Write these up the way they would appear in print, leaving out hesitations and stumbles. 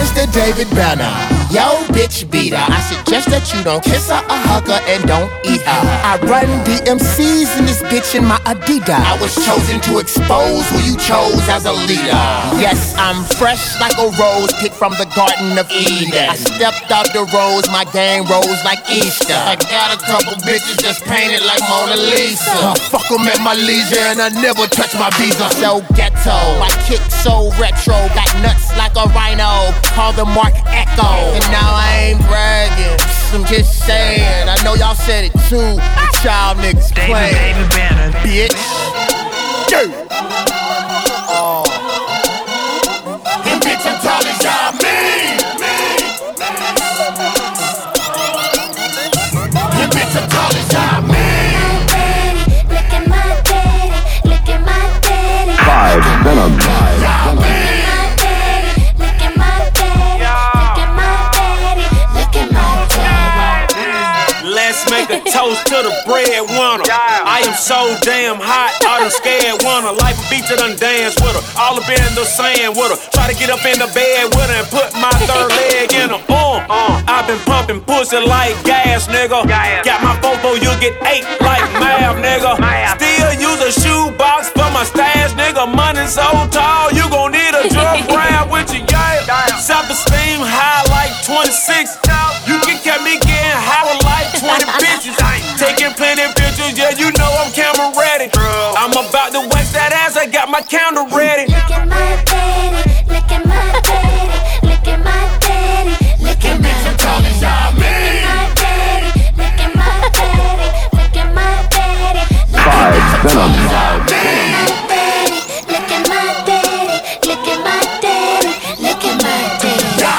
Mr. David Banner. Yo, bitch beater, I suggest that you don't kiss her or hug her and don't eat her. I run DMCs in this bitch in my Adidas. I was chosen to expose who you chose as a leader. Yes, I'm fresh like a rose picked from the Garden of Eden. I stepped out the rose, my game rose like Easter. I got a couple bitches just painted like Mona Lisa. Fuck them at my leisure and I never touch my visa. So ghetto, my kick so retro, got nuts like a rhino. Call the Mark Echo. And now I ain't bragging, I'm just saying. I know y'all said it too, child niggas playing. David Banner, bitch. Yeah. Oh. And bitch, I'm tall as y'all mean. And bitch, I'm tall as y'all mean. Look at my daddy, look at my daddy. Five Venom. Let's make a toast to the breadwinner. I am so damn hot, I done scared winner. Life a beach, I done dance with her. All up in the sand with her. Try to get up in the bed with her and put my third leg in her. I've been pumping pussy like gas, nigga. Got my fofo, you'll get 8 like math, nigga. Still use a shoebox for my stash, nigga. Money so tall, you gon' need a drug grab with you, yeah. Self-esteem high like 26. You can catch me getting high with like 20 bitches. Taking plenty pictures, yeah, you know I'm camera ready. I'm about to wax that ass, I got my counter ready. Look at my daddy, look at my daddy, look at my daddy, look at my daddy. Look at my daddy, look at my daddy, look at my daddy. Five Venom. Look at my daddy, look at my daddy, look at my daddy.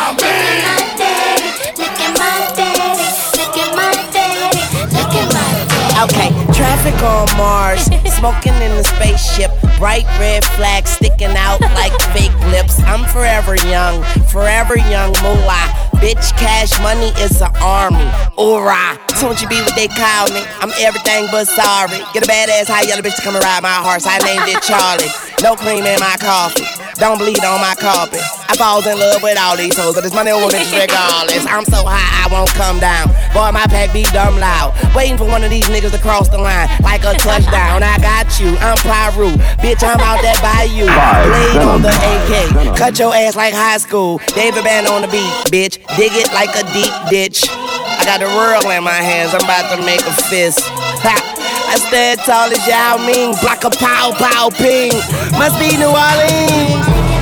Okay, traffic on Mars, smoking in the spaceship, bright red flags sticking out like fake lips. I'm forever young moolah. Bitch, cash money is an army. Hoorah! Soon you be what they call me. I'm everything but sorry. Get a badass high yellow bitch to come and ride my horse. I named it Charlie. No cream in my coffee. Don't bleed on my carpet. I falls in love with all these hoes, but this money over bitches regardless. I'm so high, I won't come down. Boy, my pack be dumb loud. Waiting for one of these niggas to cross the line like a touchdown. I got you, I'm Pyru. Bitch, I'm out there by you. Blade on the AK. Cut your ass like high school. David Banner on the beat, bitch. Dig it like a deep ditch. I got the world in my hands, I'm about to make a fist. Ha! I stand tall as y'all mean. Block a pow pow ping. Must be New Orleans.